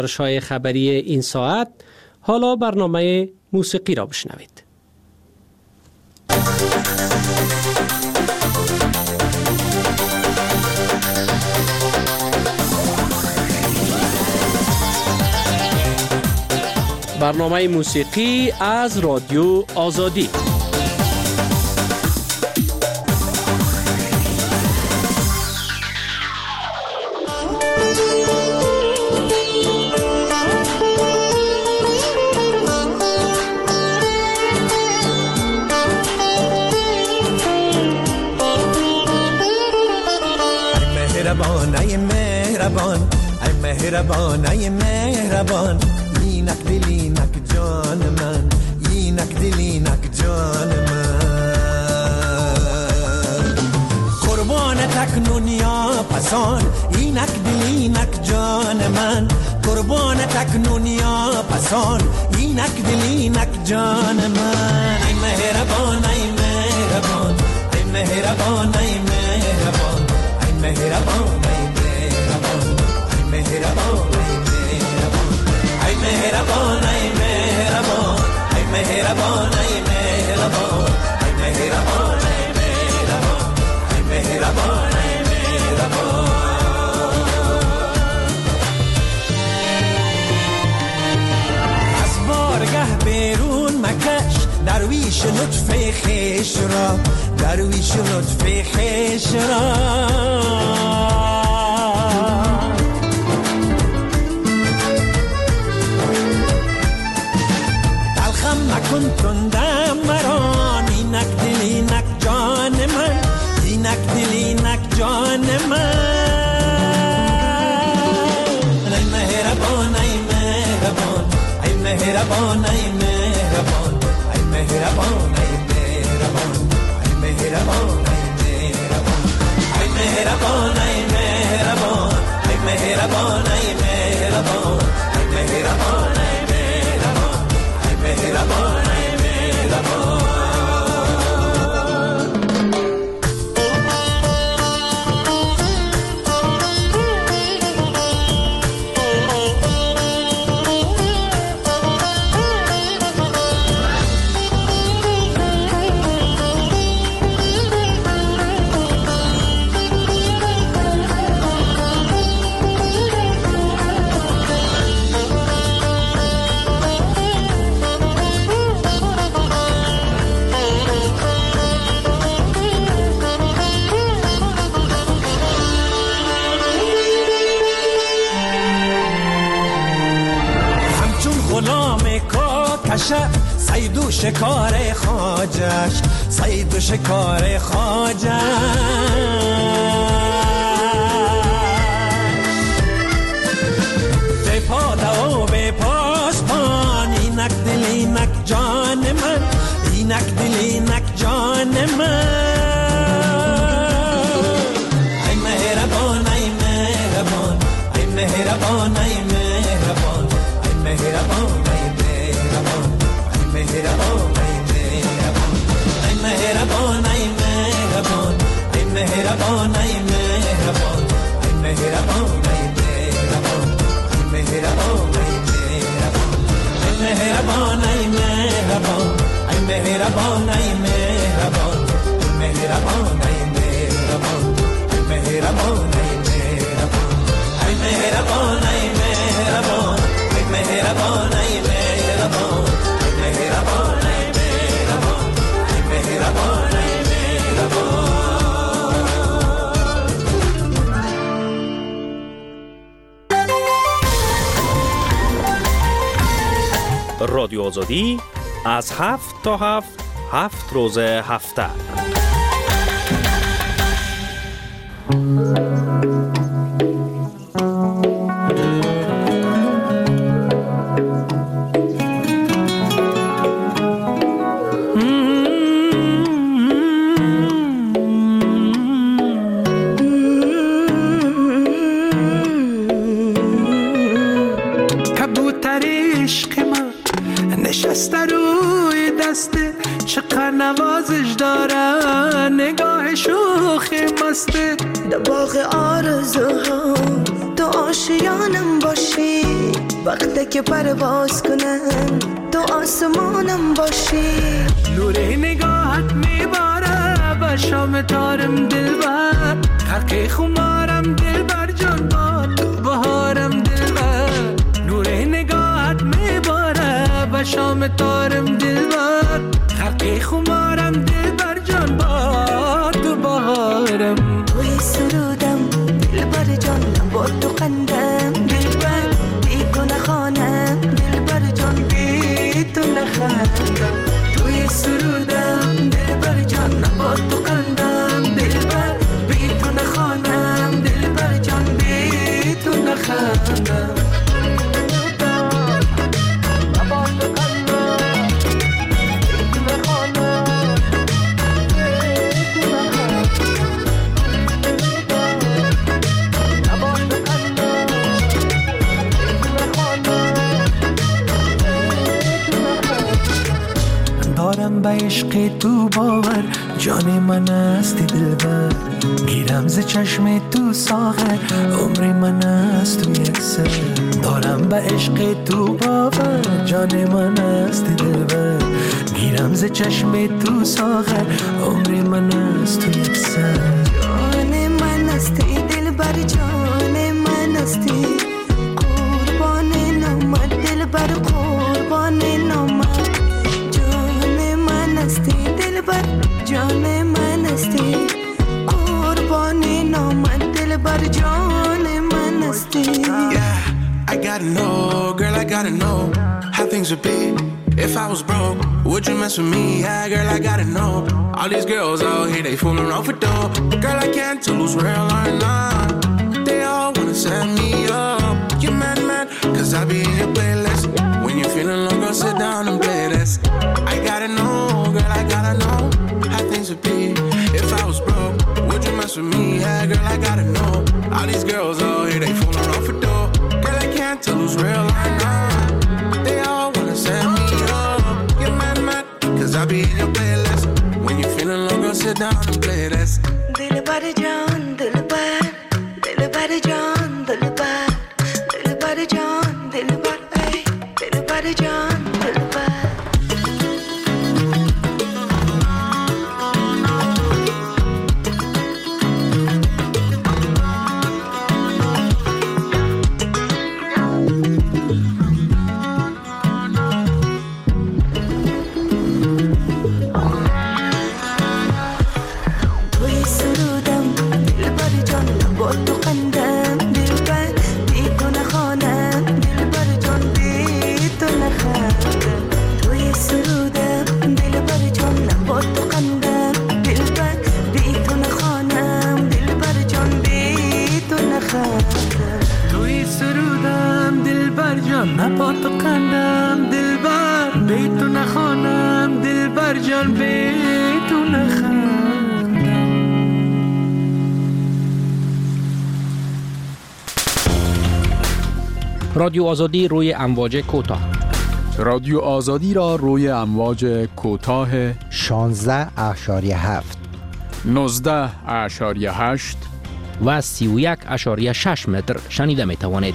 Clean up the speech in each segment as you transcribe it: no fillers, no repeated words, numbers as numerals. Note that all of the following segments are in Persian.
گزارش‌های خبری این ساعت. حالا برنامه موسیقی را بشنوید. برنامه موسیقی از رادیو آزادی. ای مهربان، ای مهربان، ای مهربان، اینک دلینک جان من، اینک دلینک جان من، قربان تکنون یا پسان، اینک دلینک جان من، قربان تکنون یا پسان، اینک دلینک جان من. ای مهربان، ای مهربان، ای مهربان، ای مهربان، ای مهربان، مهربان، ای مهربان، ای مهربان، ای مهربان، ای مهربان، ای مهربان، ای مهربان، ای مهربان، ای مهربان. از بارگه بیرون مکش درویش لطف خویش را، درویش لطف خویش را. کن تندم مران، اینک دلینک جان من، اینک دلینک جان من. ای مهربان، ای مهربان، ای مهربان، ای مهربان، ای مهربان، ای مهربان، ای مهربان، ای مهربان، ای مهربان، ای مهربان، ای مهربان، ای مهربان، ای مهربان. صید و شکار خواجش، صید و شکار خواجش، به پاده و به پاسبان، اینک دلینک جان من، اینک دلینک جان من. ای مهربان، ای مهربان، ای مهربان، ای مهربان، ای مهربان، مهربان، ای مهربان، ای مهربان، ای مهربان، ای مهربان، ای مهربان، ای مهربان، ای مهربان، ای مهربان، ای مهربان، ای مهربان، ای مهربان، ای مهربان، ای مهربان، ای مهربان، ای مهربان، ای مهربان، ای مهربان، ای مهربان. رادیو آزادی از 7 تا 7 روز هفته. نوازش دارن نگاه شوخی مسته در باغ آرزوها تو آشیانم باشی وقتی که پرواز کنم تو آسمانم باشی. نور نگاهت میباره به شام تارم دلبر، حق خمارم دلبر جان با تو بهارم دلبر. نور نگاهت میباره به شام تارم دلبر، حق خمارم دلبر جان با تو بهارم. توی سرودم دلبر جان با تو قندم دلبر، بی تو نخوانم دلبر جان بی تو نخندم. توی سرودم دلبر جان با تو قندم دلبر، بی تو نخوانم دلبر جان بی تو نخندم. دارم به عشق تو باور، جان من هستی دلبر. گیرم ز چشم تو ساغر، عمر من است تو یک سر. دارم به عشق تو باور، جان من هستی دلبر. گیرم ز چشم تو ساغر، عمر من است تو یک سر. جان من هستی دلبر، جان من هستی قربان نامت دلبر، قربان نامت. دلبر جان من هستی قربان نامت دلبر جان من هستی. Yeah, I gotta know, girl, I gotta know how things would be if I was broke. Would you mess with me? Yeah, girl, I gotta know. All these girls out here, they fooling off with dough. Girl, I can't tell who's real or not. They all wanna set me up. You mad, cause I be in your playlist. When you're feeling low, girl, sit down and play this. I gotta know, girl, I gotta know how things would be if I was broke. Would you mess with me? Yeah, girl, I gotta know. All these girls out here, they fooling off for dough. Girl, I can't tell who's real or not. They all wanna set me up. You're mad, cause I be in your playlist. When you're feeling low, girl, sit down and play this. Dilbar John, Dilbar, Dilbar John, Dilbar, Dilbar John, Dilbar, hey, Dilbar John, Dilbar. نبات قندم دلبر، بیتو نخوانم دلبر جان بیتو نخوانم. رادیو آزادی روی امواج کوتاه. رادیو آزادی را روی امواج کوتاه 16.7 19.8 و 31.6 متر شنیده می توانید.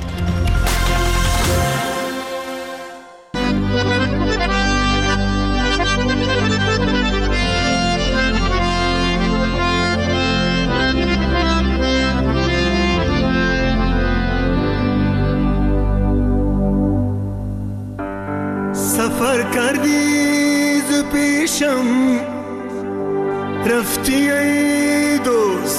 سفر کردی ز پیشم رفتی ای دوست،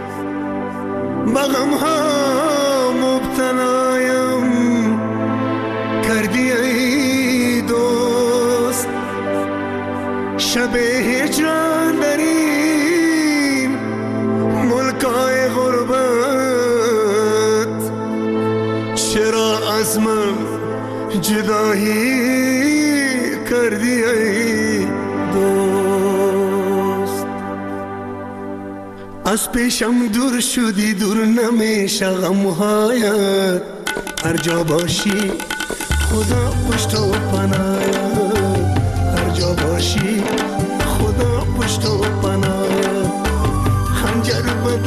بغم ها مبتلایم کردی ای دوست. شب هجران در این ملکای غربت، چرا از من جدایی کردی ای دوست. از پیشم دور شدی، دور نمیشه غمهایت. هر جا باشی خدا پشت و پناهت، هر جا باشی خدا پشت و پناهت. خنجر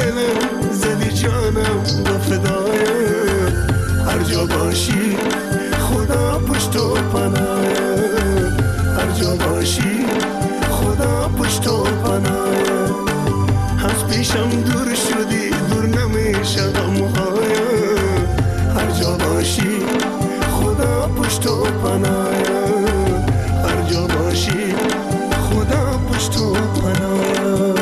بدلم زدی جانم با فدایت، هر جا باشی پناهت هر جا باشی خدا پشت و پناهت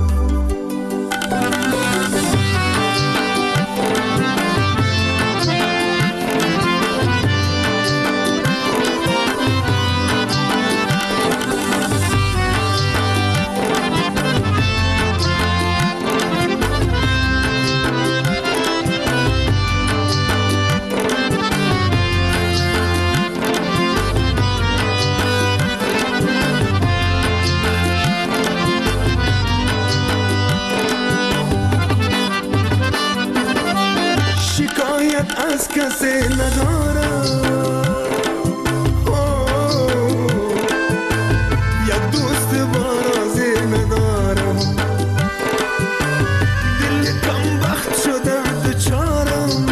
از کسی ندارم یک دوست بارازی ندارم دل کم وقت شده دچارم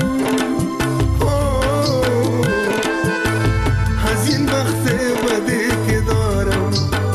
از این وقت بدی که دارم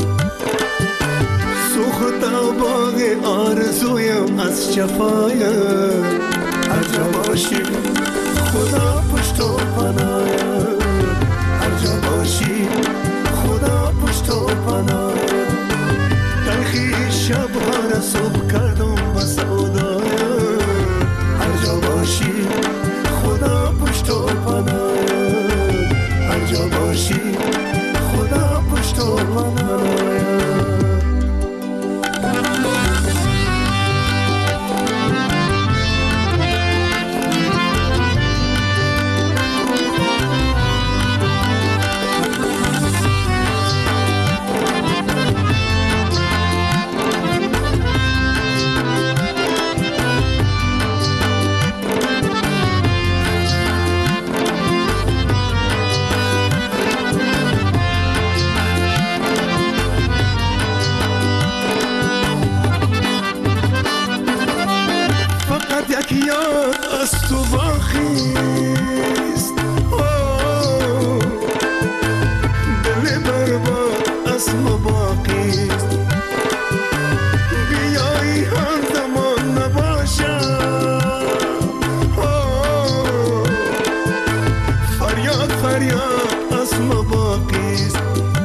سوخت باغ آرزویم از جفایم هر جا باشی خدا پشت و پناهت هر جا باشی خدا پشت و پناهت تلخی شبها را صبح کردم با سودایم هر جا باشی خدا پشت و پناهت هر جا باشی خدا پشت و پناهت یاد از تو باخیست دل برباد از ما باقیست بیایی هم زمان نباشم فریاد فریاد از ما باقیست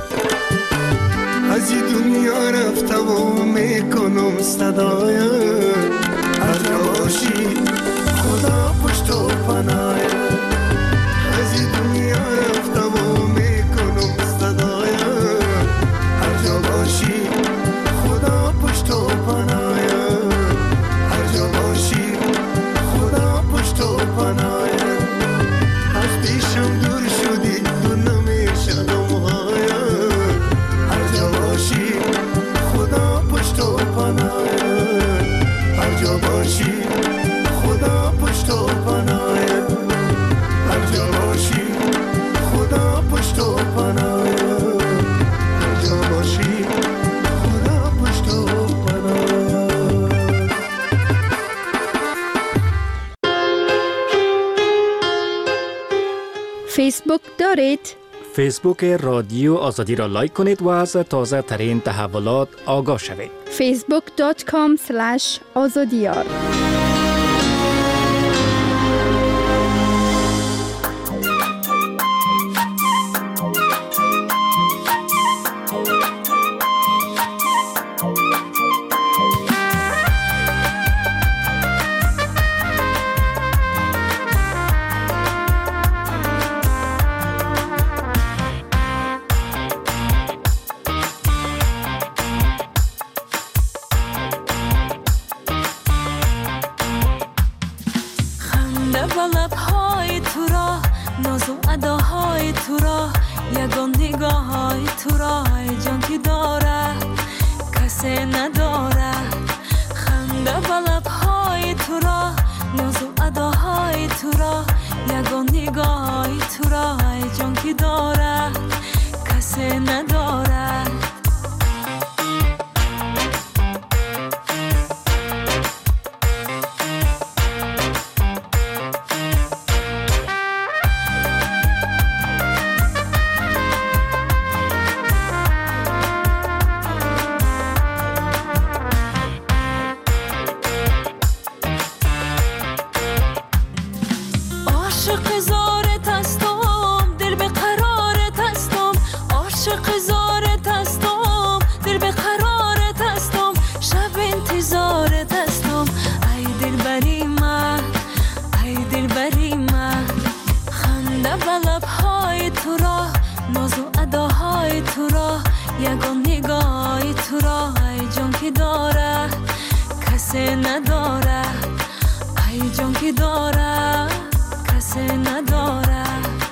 از این دنیا رفتم و میکنم صدایم هر جا باشی خدا پشت و پناهت از این دنیا رفتم و میکنم صدایم هر جا باشی خدا پشت و پناهت هر جا باشی خدا پشت و پناهت از پیشم دور شدی تو نمیشدم هایم هر جا باشی خدا پشت و پناهت هر جا باشی خدا پشت و پناهت هر جا باشی خدا پشت و پناهت هر جا باشی خدا پشت و پناهت فیسبوک دارید؟ فیسبوک رادیو آزادی را لایک کنید و از تازه ترین تحولات آگاه شوید. facebook.com/azadiyar عاشق زارت هستم دل به قرار خنده و لبهای تو را، ناز و اداهای تو را، یگان نگاهی تو را. ای جان که داره کسی نداره، ای جان که داره کسی نداره.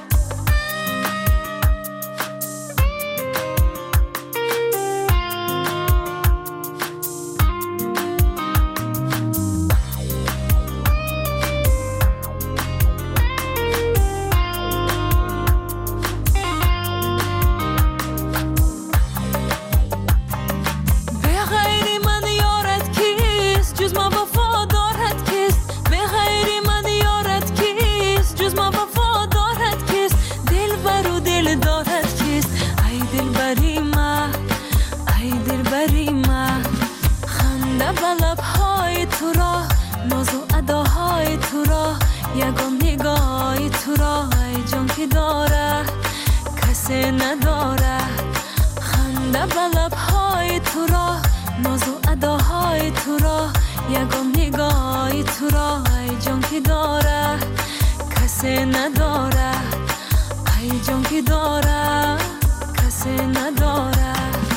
یگان نگاهی تو را، ای جان که داره کسی نداره. خنده و لبهای تو را، ناز و اداهای تو را، یگان نگاهی تو را. ای جان که داره کسی نداره، ای جان که داره کسی نداره.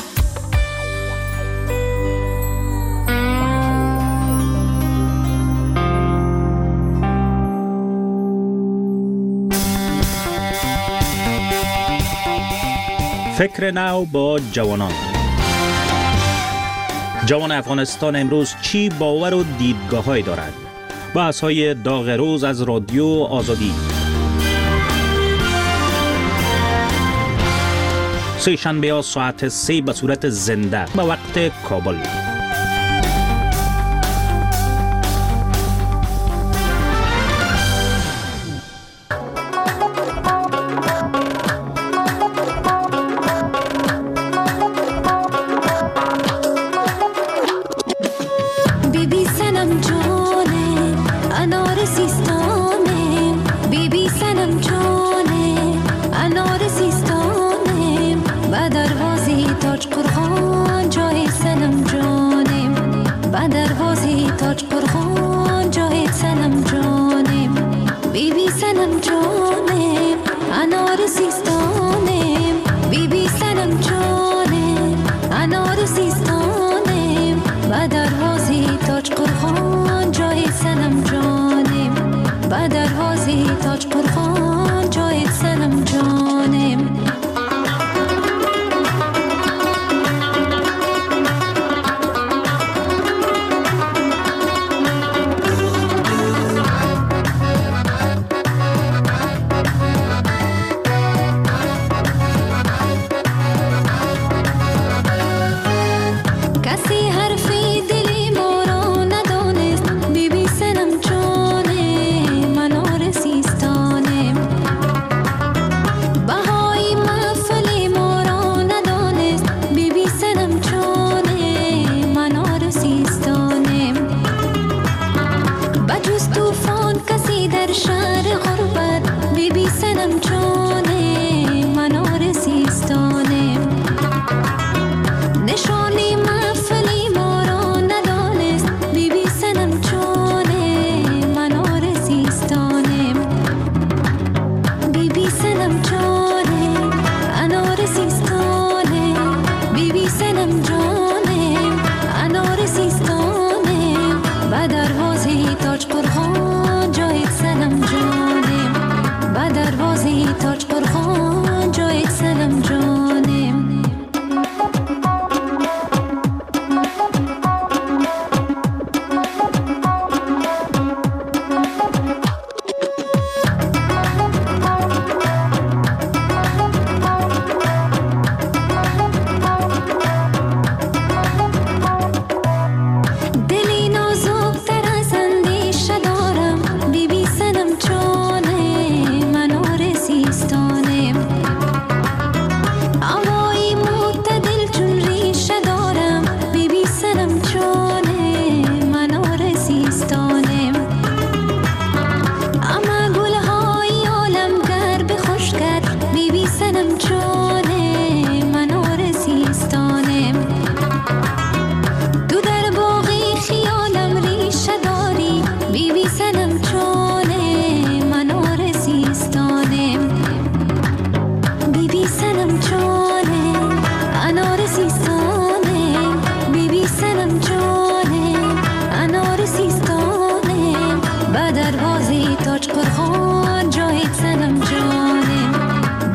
فکر نو با جوانان. جوان افغانستان امروز چی باور و دیدگاه‌هایی دارد؟ بحث‌های داغ روز از رادیو آزادی. سه شنبه ساعت 3 به صورت زنده به وقت کابل.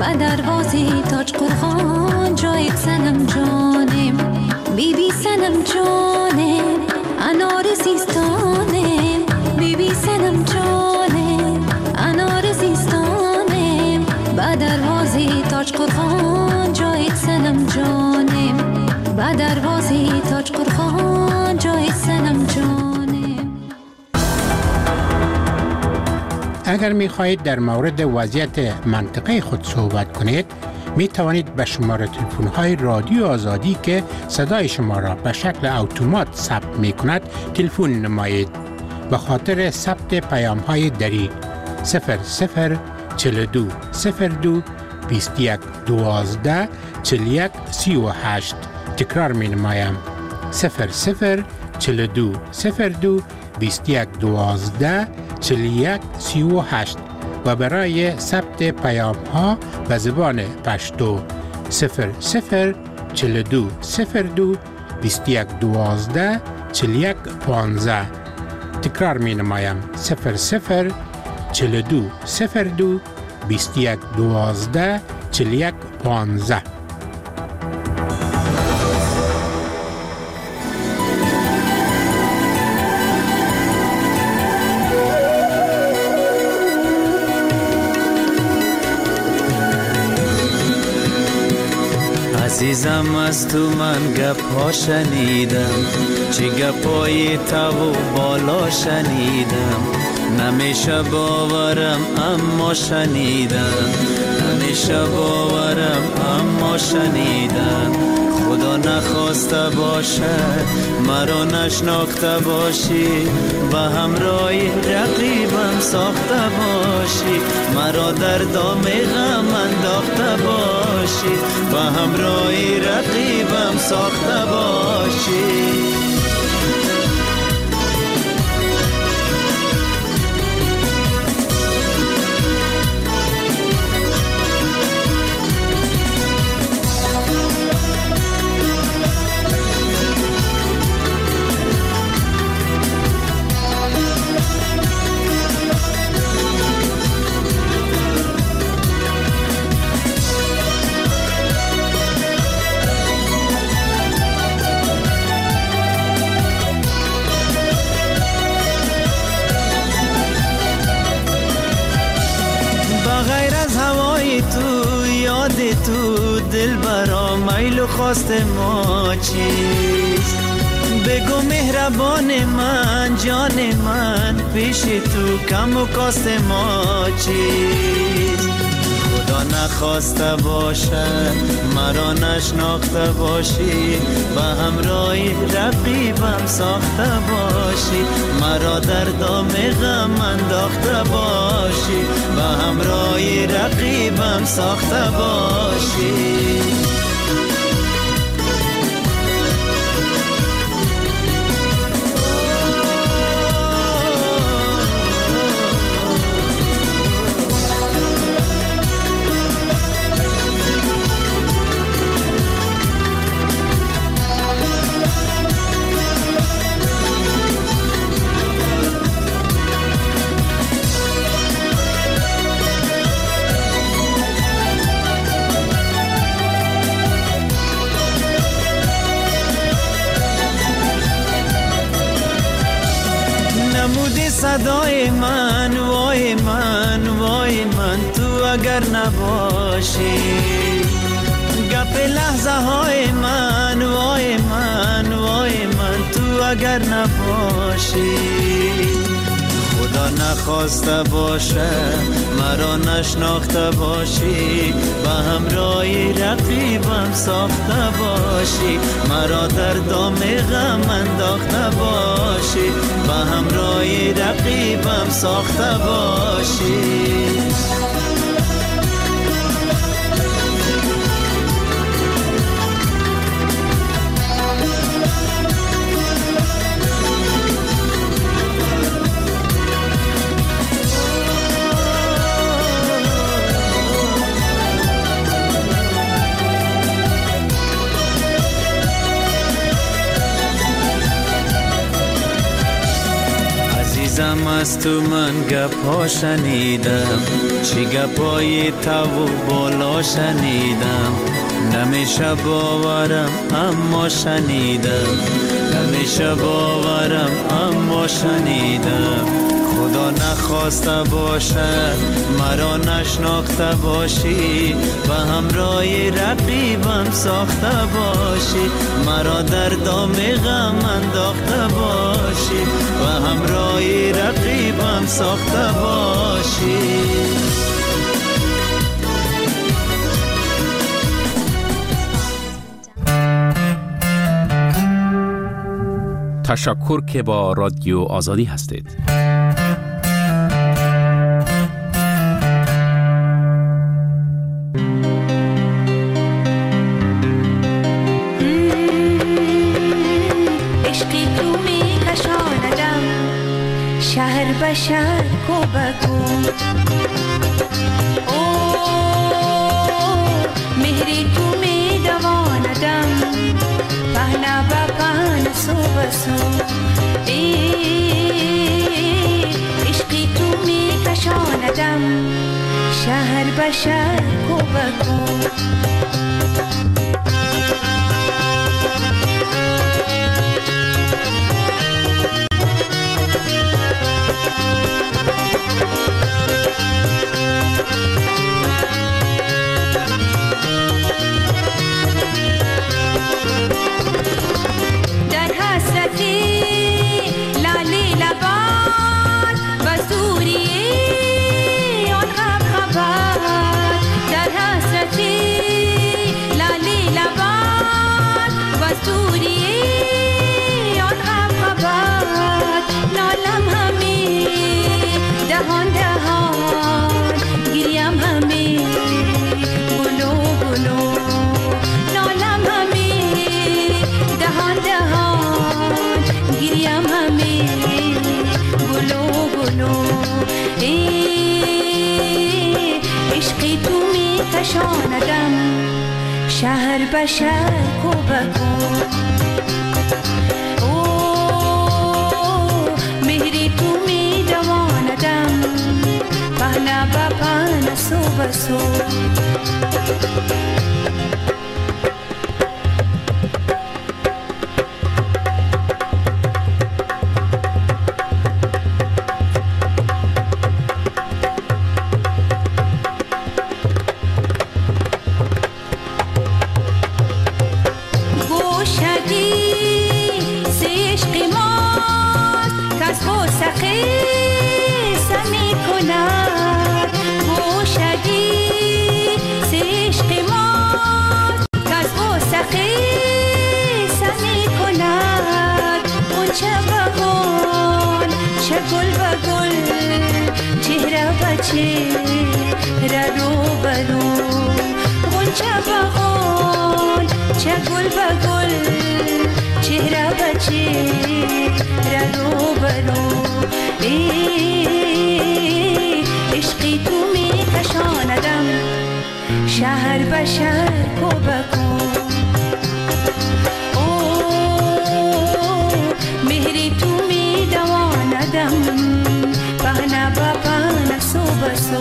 با دروازه تاج قرخان جای سنم جانم بی بی سنم جانم انار زیستانم بی بی سنم جانم انار زیستانم با دروازه تاج قرخان جای سنم جانم با دروازه تاج قرخان جای سنم جانم. اگر می خواهید در مورد وضعیت منطقه خود صحبت کنید می توانید به شماره تلفن های رادیو آزادی که صدای شما را به شکل اتومات ثبت می کند تلفن نمایید. به خاطر ثبت پیام های دری 0042 02 21 12 41 38 تکرار می نمایم 0042 02 21 12 41 38 و برای ثبت پیام ها به زبان پشتو 0042 02 21 12 41 15 تکرار می نمایم 0042 02 21 12 41 15. عزیزم از تو من گپ‌ها شنیدم، چه گپای تو و بالا شنیدم، نمیشه باورم اما شنیدم، نمیشه باورم اما شنیدم. خدا نخواسته باشد مرا نشناخته باشی، به همراهی رقیبم ساخته باشی، مرا در دام غم انداخته باشی، به همراهی رقیبم ساخته باشی. تو دل برا میل و خواست ما چیست؟ بگو مهربان من جان من، پیش تو کم و کاست ما چیست؟ خدا نخواسته باشد مرا نشناخته باشی، به همراهی رقیبم ساخته باشی، مرا در دام غم انداخته باشی، به همراهی رقیبم ساخته باشی. صدای من وای من وای من تو اگر نباشی، گپ لحظه های من وای من وای من تو اگر نباشی. خدا نخواسته باشه مرا نشناخته باشی، به همراهی رقیبم ساخته باشی، مرا در دام غم انداخته باشی، به همراهی رقیبم ساخته باشی. از تو من گپا شنیدم، چی گپای تو و بالا شنیدم، نمیشه باورم اما شنیدم، نمیشه باورم اما شنیدم. خدا نخواسته باشد مرا نشناخته باشی، و همراهی رقیبم ساخته باشی، مرا در دام غم انداخته باشی، و همراهی رقیبم ساخته باشی. تشکر که با رادیو آزادی هستید. شهر بشر کو بکو مهری تو می دواندم پهنا با پهن سو بسو عشقی تو می کشاندم شهر بشر کو بکو کشاندم شهر بشر کو بکو مهری تو می دواندم پهنا با پهن سو بسو عشقی تو می کشاندم شهر بشر کو بکو مهری تو می دواندم پهنا با پهن سو بسو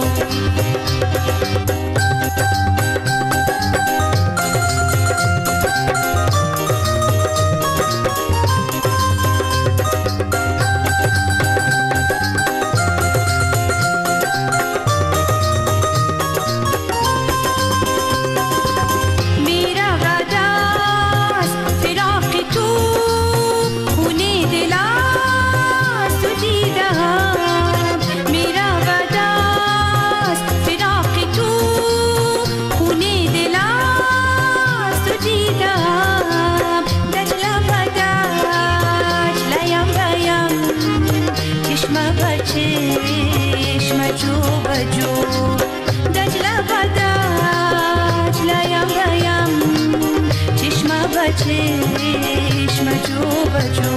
چشم جو بجو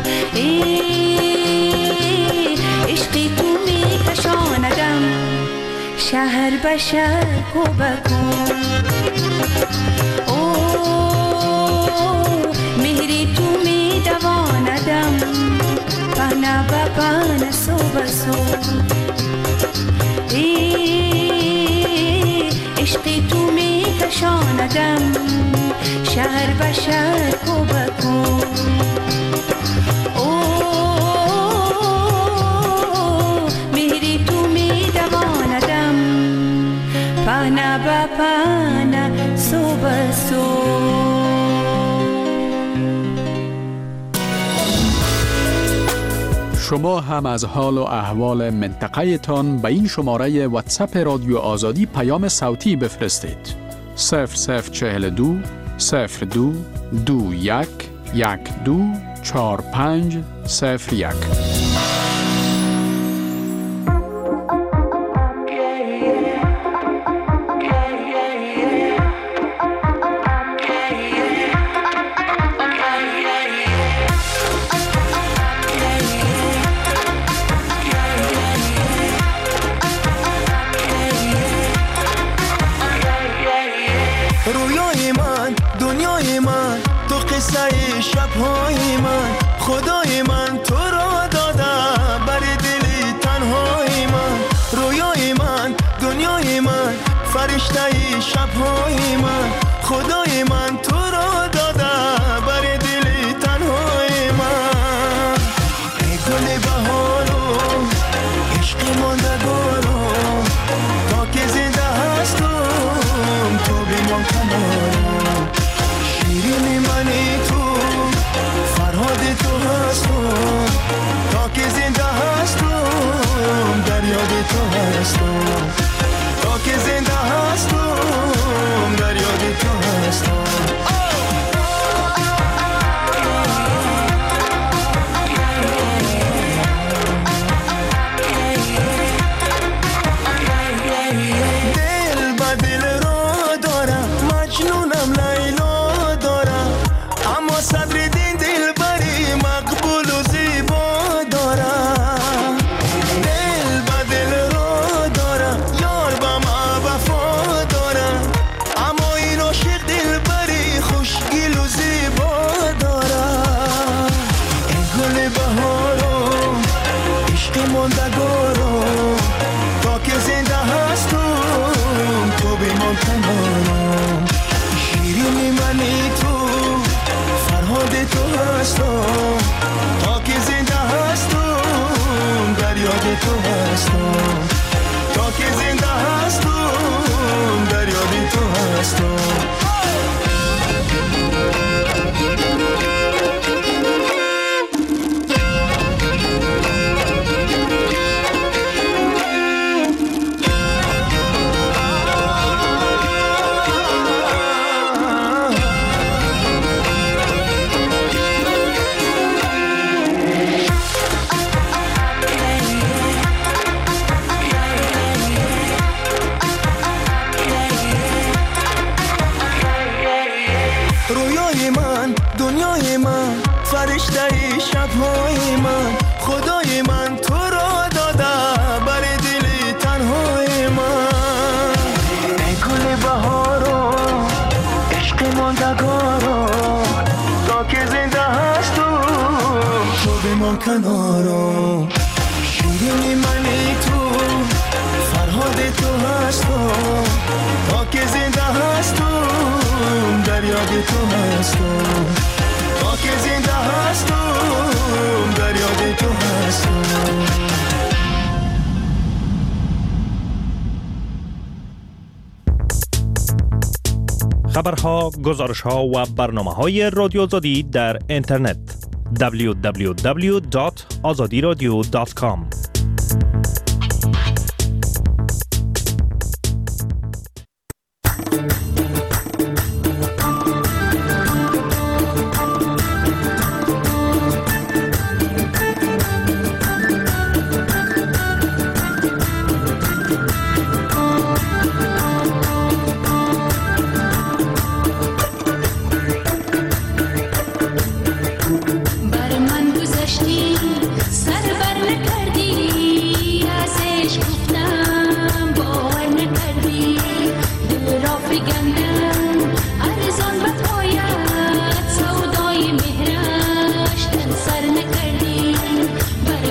عشقی تو می کشاندم شهر بشر کو بکو مهری تو می دواندم پهنا پانا با پانا سو بسو عشق تو می کشاندم شهر به شهر کو بکو مهری تو می دواندم پانا با پانا سو بسو. شما هم از حال و احوال منطقه تان به این شماره واتساپ رادیو آزادی پیام صوتی بفرستید. 0042 02 21 12 45 01. شب‌های من خدای من تو را داده بر دل تنهای من رویای من دنیای من فرشته شب‌های من خدای من تو را داده بر دل تنهای من ای گل بهارو عشق ماندگارو تا که زنده هستم تو بمان کنارم شیرین منی تو فرهاد تو هستم تا که زنده هستم در یاد تو هستم تا که زنده هستم در یاد تو هستم. دل با دل را دارم مجنونم لیلا دارم اما صدر دین دل بری مقبول و زیبا دارم دل با دل را دارم یار با ما وفا دارم اما این عاشق دل بری خوشگل و زیبا دارم ای گل بهارم عشق ماندگارم تا که زنده هستم تو بمان کنارم شیرین منی تو فرهاد تو هستم تا که زنده هستم در یاد تو هستم تا که زنده هستم در یاد تو هستم. رویای من دنیای من فرشته شب‌های من خدای من تو را داده بر دل تنهای من ای گل بهارم عشق ماندگارم تا که زنده هستم تو بمان کنارم شیرین منی تو فرهاد تو هستم تا که زنده هستم در یاد تو هستم تا که زنده هستم در یاد تو هستم. خبرها، گزارش‌ها و برنامه‌های رادیو آزادی در اینترنت www.azadiradio.com. سر نکردی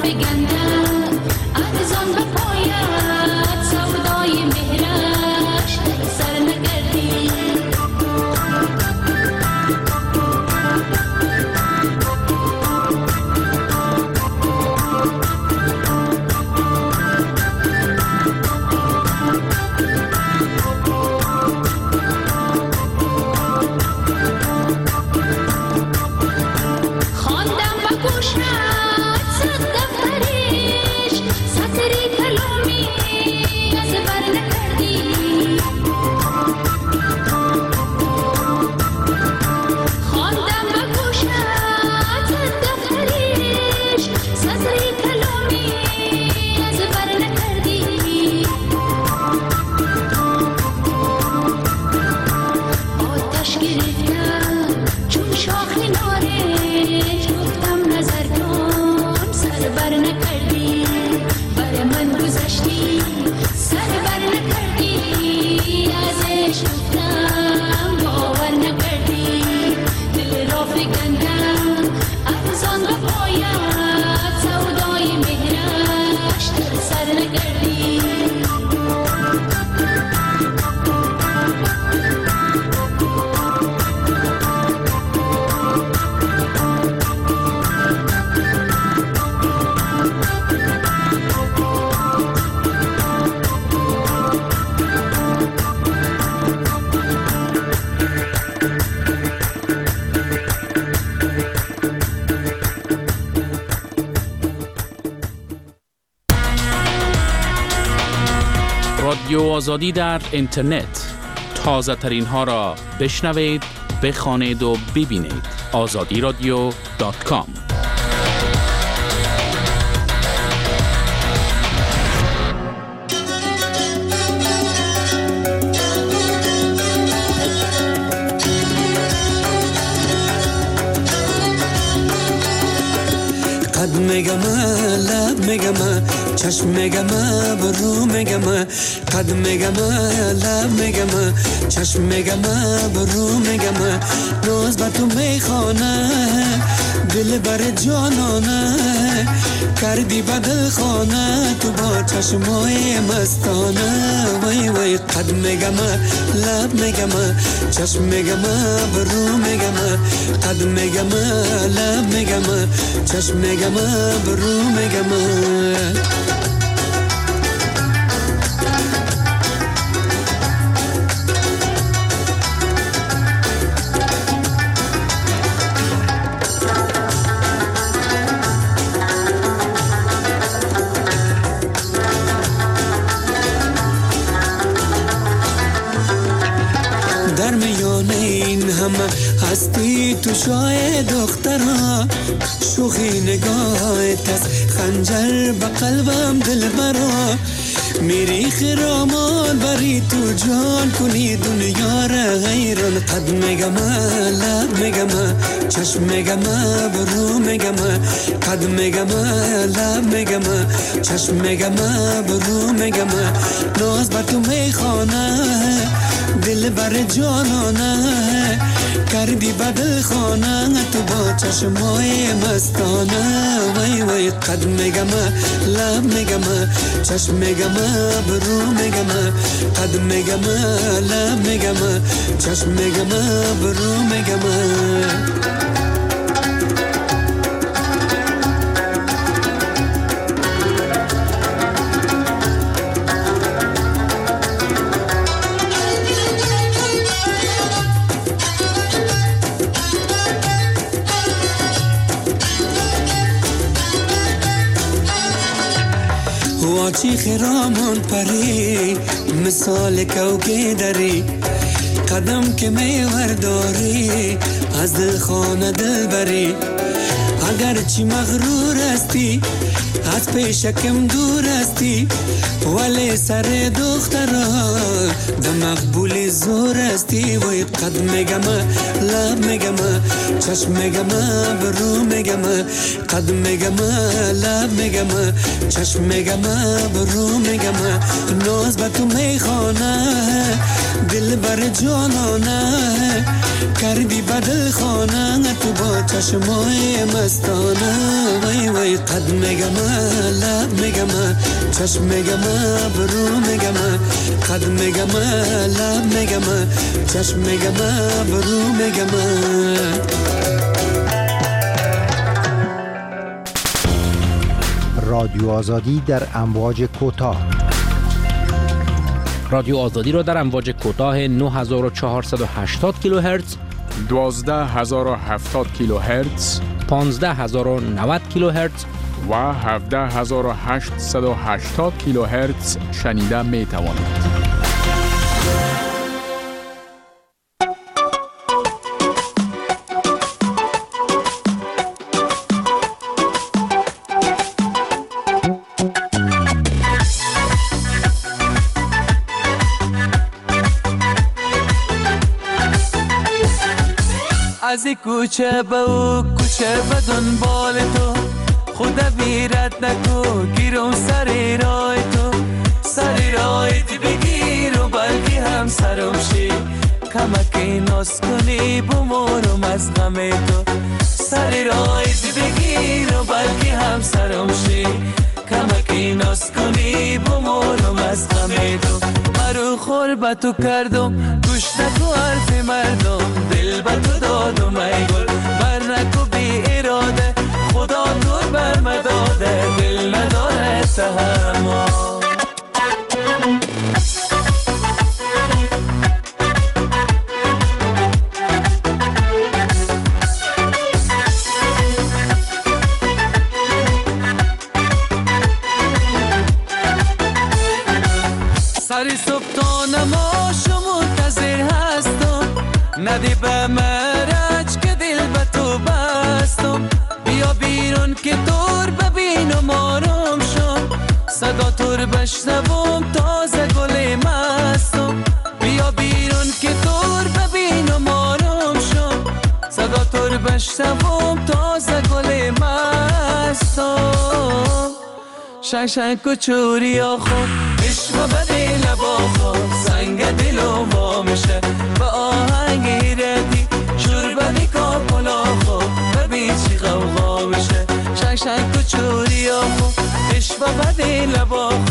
فگندم ارزان به پایت سودای مهرش سر نگردی رادیو آزادی در اینترنت تازه ترین ها را بشنوید، بخوانید و ببینید. azadiradio.com. قد میگم لب میگم چشم میگم برو میگم قد میگم لب میگم چشم میگم برو میگم روز با تو میخوانه دل بر جانانه کردی بدل خانه تو با چشمای مستانه وای وای قد میگم لب میگم چشم میگم برو میگم قد میگم لب میگم چشم میگم برو میگم در میان این همه هستی تو شای دخترها شوخی نگاهت از خنجر به قلبم دل برا میری خرامان بری تو جان کنی دنیا را غیران قد میگم لب میگم چشم میگم برو میگم قد میگم لب میگم چشم میگم برو میگم ناز بر تو میخوانه دل بر جانانه کردی بدل خانه تو با چشمای مستانه وای وای قد میگم لب میگم چشم میگم برو میگم قد میگم لب میگم چشم میگم برو میگم واچی خرامان پری مثال کوکه داری قدم که میور داری از دل خانه دل بری اگر چی مغرور هستی از پیشکم دور هستی ولی سر دخترا ده مقبول زور هستی وی قد میگم لب میگم چشم میگم برو میگم قد میگم لب میگم چشم میگم برو میگم ناز با تو میخوانه دل بر جانانه کردی بدل خانه تو با چشمای مستانه وای وای قد میگم لب میگم چشم میگم برو میگم قد میگم لب میگم چشم میگم برو میگم. رادیو آزادی در امواج کوتاه. رادیو آزادی را در امواج کوتاه 9480 کیلوهرتز، 12070 کیلوهرتز، 15090 کیلوهرتز و 17880 کیلوهرتز شنیده می توانید. از کوچه به او کوچه به دنبال تو خدا بیرت نکو گیرم سر راه تو سر راهت بگیر و بلکه هم سرم شی کمکی ناز کنی بمورم از غم تو سر راهت بگیر و بلکه هم سرم شی کمکی ناز کنی بمورم از غم تو مرو خور به تو کردم گوش نکو حرف مردم دل به تو دادم ای گل بر نکو بی اراده خدا تو بر مداده دل نداره تحمل. سری صبح تا نماشو منتظر هستم ندی به مرج که دل به تو بستم بیا بیرون که دور ببینم آرام شم صدا تور بشنوم تازه گل مستم بیا بیرون که دور ببینم آرام شم صدا تور بشنوم تازه گل مستم شنگ و چوری آخون عشق بدی لبا خون سنگ دلو وا میشه با آهنگ ردی شور بدی کاپلا خون ببین چی غوغا میشه شنگ و چوری آخون عشق بدی لبا